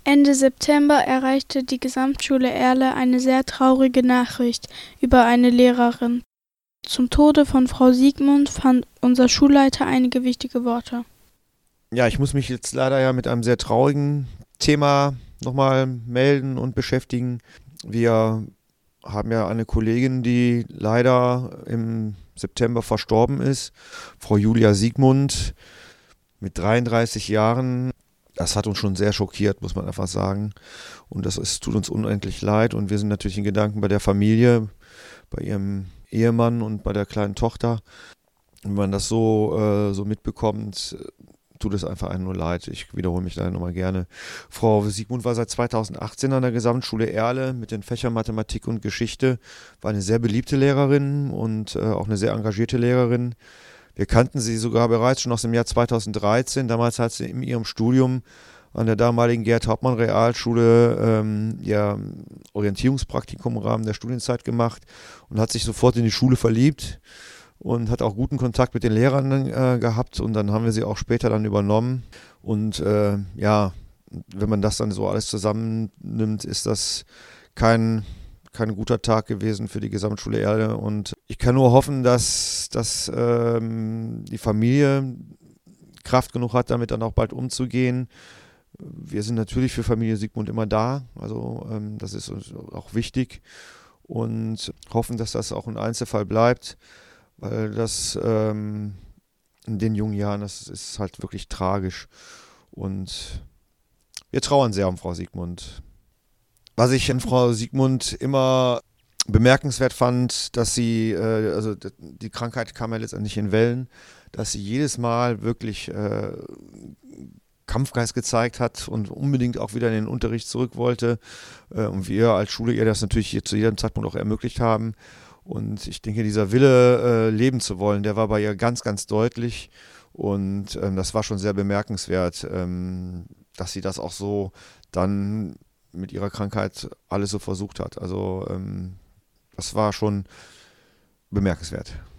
Ende September erreichte die Gesamtschule Erle eine sehr traurige Nachricht über eine Lehrerin. Zum Tode von Frau Siegmund fand unser Schulleiter einige wichtige Worte. Ja, ich muss mich jetzt leider ja mit einem sehr traurigen Thema nochmal melden und beschäftigen. Wir haben ja eine Kollegin, die leider im September verstorben ist, Frau Julia Siegmund mit 33 Jahren. Das hat uns schon sehr schockiert, muss man einfach sagen. Und tut uns unendlich leid. Und wir sind natürlich in Gedanken bei der Familie, bei ihrem Ehemann und bei der kleinen Tochter. Und wenn man das so mitbekommt, tut es einfach einem nur leid. Ich wiederhole mich da nochmal gerne. Frau Siegmund war seit 2018 an der Gesamtschule Erle mit den Fächern Mathematik und Geschichte. War eine sehr beliebte Lehrerin und auch eine sehr engagierte Lehrerin. Wir kannten sie sogar bereits schon aus dem Jahr 2013. Damals hat sie in ihrem Studium an der damaligen Gerd-Hauptmann-Realschule ihr Orientierungspraktikum im Rahmen der Studienzeit gemacht und hat sich sofort in die Schule verliebt und hat auch guten Kontakt mit den Lehrern gehabt. Und dann haben wir sie auch später dann übernommen. Und ja, wenn man das dann so alles zusammennimmt, ist das kein guter Tag gewesen für die Gesamtschule Erle. Und ich kann nur hoffen, dass die Familie Kraft genug hat, damit dann auch bald umzugehen. Wir sind natürlich für Familie Siegmund immer da. Also das ist uns auch wichtig. Und hoffen, dass das auch ein Einzelfall bleibt. Weil das in den jungen Jahren, das ist halt wirklich tragisch. Und wir trauern sehr um Frau Siegmund. Was ich in Frau Siegmund immer bemerkenswert fand, dass sie, also die Krankheit kam ja letztendlich in Wellen, dass sie jedes Mal wirklich Kampfgeist gezeigt hat und unbedingt auch wieder in den Unterricht zurück wollte. Und wir als Schule ihr das natürlich hier zu jedem Zeitpunkt auch ermöglicht haben. Und ich denke, dieser Wille, leben zu wollen, der war bei ihr ganz, ganz deutlich. Und das war schon sehr bemerkenswert, dass sie das auch so dann mit ihrer Krankheit alles so versucht hat. Also das war schon bemerkenswert.